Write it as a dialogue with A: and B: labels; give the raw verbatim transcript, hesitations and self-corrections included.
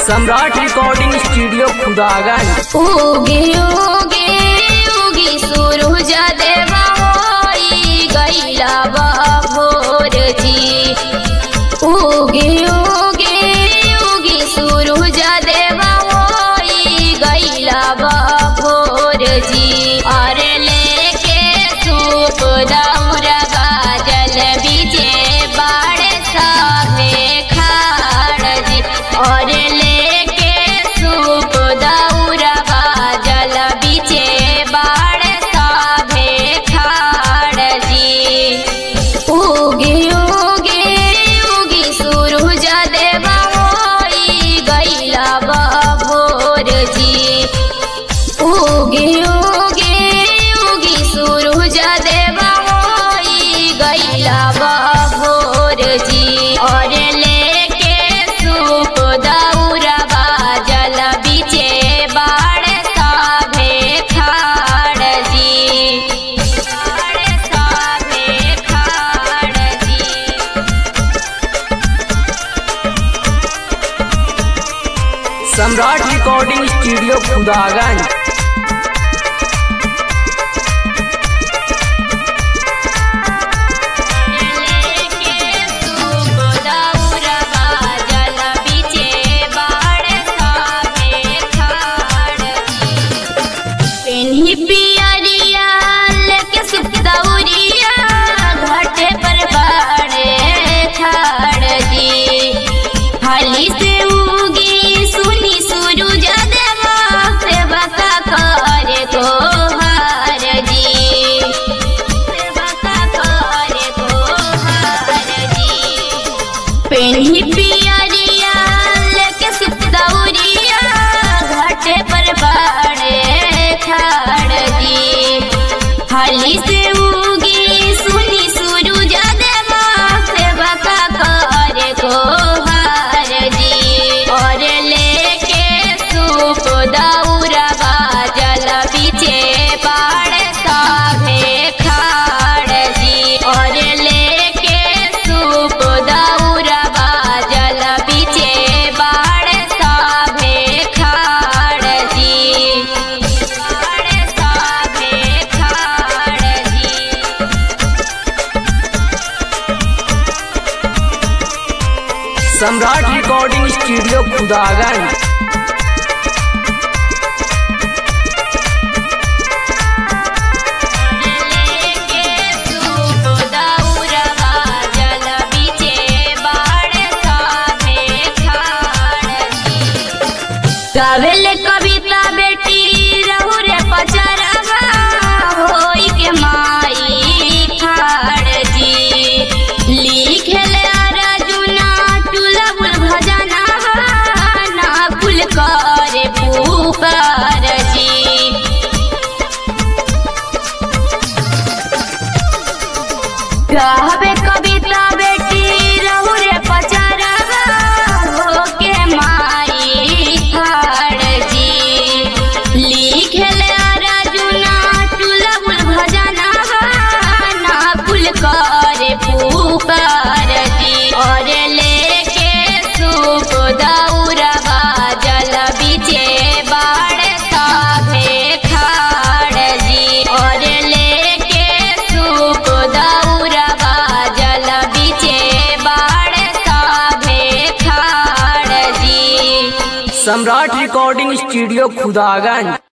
A: सम्राट recording studio Khudaganj.
B: उगे उगे उगी सूरज देवा होई गईला भोर जी। उगे उगे उगी सूरज देवा होई गईला भोर जी। और लेके सूप दौरा गाजल बीजे बाड़े साहे खाड़ जी। और उगे उगे उगी सूरज देवा होई गईला भोर जी। और लेके सूप दौरा गाजल बीचे बाड़े साभे खाड़ जी। बाड़े साभे खाड़ जी।
A: Samrat recording studio Khudaganj.
B: हाली से उगी सुनी सूरज देवा सेवा का करे को हार जी। सेवा का करे को हार जी। पेन्ही पियरिया लेके सुतौरिया घाटे पर बाड़े खाड़ जी। हाली से उगी सुनी सूरज देवा सेवा का करे को दौरा गाजल बीचे बाड़े साभे खाड़ जी। और लेके सूप दौरा गाजल बीचे बाड़े साभे खाड़ जी। बाड़े साभे खाड़ जी।
A: Samrat recording studio Khudaganj.
B: गावेल कविता बेटी रहू रे पचरवा होई के माई खाड़ जी। लिखेल अर्जुना टुलबुल भजना ना कुल करे पुकार जी। गावे कविता बेटी रहू रे पचरवा हो के माई खाड़ जी। लिखेल अर्जुना टुलबुल भजना ना कुल करे पुकार जी। और लेके सूप दौरा गाजल बीचे बाड़े साभे खाड़ जी। और लेके सूप दौरा गाजल बीचे बाड़े साभे खाड़ जी।
A: Samrat recording studio Khudaganj.